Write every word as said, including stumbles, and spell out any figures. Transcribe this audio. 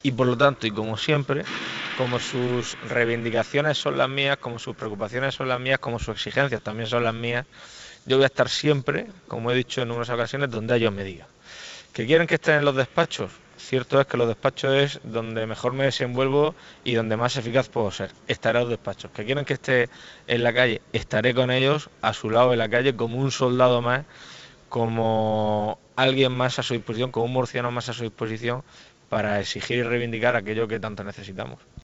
Y por lo tanto, y como siempre, como sus reivindicaciones son las mías, como sus preocupaciones son las mías, como sus exigencias también son las mías, yo voy a estar siempre, como he dicho en numerosas ocasiones, donde ellos me digan. ¿Que quieren que estén en los despachos? Cierto es que los despachos es donde mejor me desenvuelvo y donde más eficaz puedo ser. Estaré en los despachos. ¿Que quieren que esté en la calle? Estaré con ellos a su lado en la calle como un soldado más, como alguien más a su disposición, como un murciano más a su disposición para exigir y reivindicar aquello que tanto necesitamos.